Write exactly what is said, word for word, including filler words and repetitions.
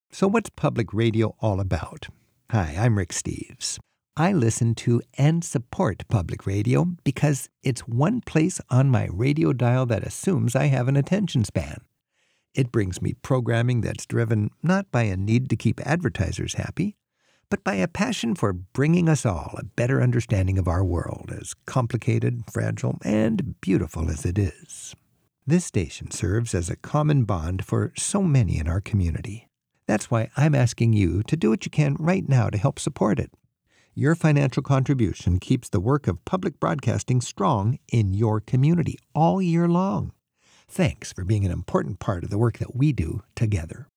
So what's public radio all about? Hi, I'm Rick Steves. I listen to and support public radio because it's one place on my radio dial that assumes I have an attention span. It brings me programming that's driven not by a need to keep advertisers happy, but by a passion for bringing us all a better understanding of our world, as complicated, fragile, and beautiful as it is. This station serves as a common bond for so many in our community. That's why I'm asking you to do what you can right now to help support it. Your financial contribution keeps the work of public broadcasting strong in your community all year long. Thanks for being an important part of the work that we do together.